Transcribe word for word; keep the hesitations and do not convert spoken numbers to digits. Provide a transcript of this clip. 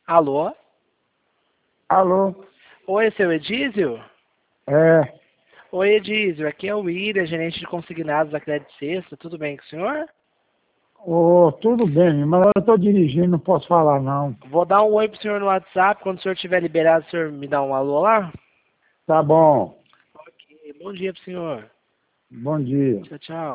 Alô? Alô? Oi, seu Edísio? É, Oi, Edísio. Aqui é o William, gerente de consignados da Crédito Sexta. Tudo bem com o senhor? ô, tudo bem, mas eu estou dirigindo, não posso falar não. Vou dar um oi pro senhor no WhatsApp. Quando o senhor estiver liberado, o senhor me dá um alô lá? Tá bom, Ok. Bom dia pro senhor. bom dia. Tchau, tchau.